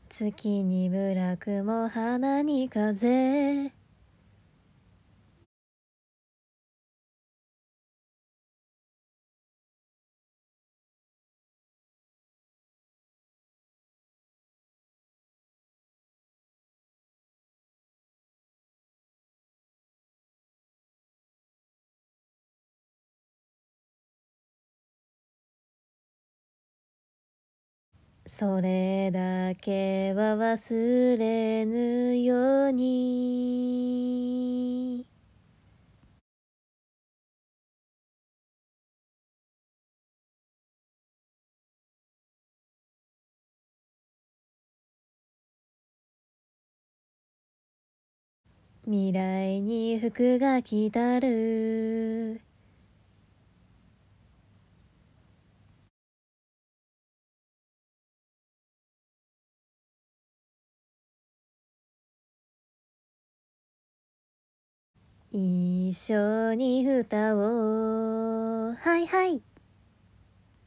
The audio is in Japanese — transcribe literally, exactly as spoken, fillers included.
月にブラ雲花に風。それだけは忘れぬように。未来に服が来たる。一緒に歌おう。はいはい。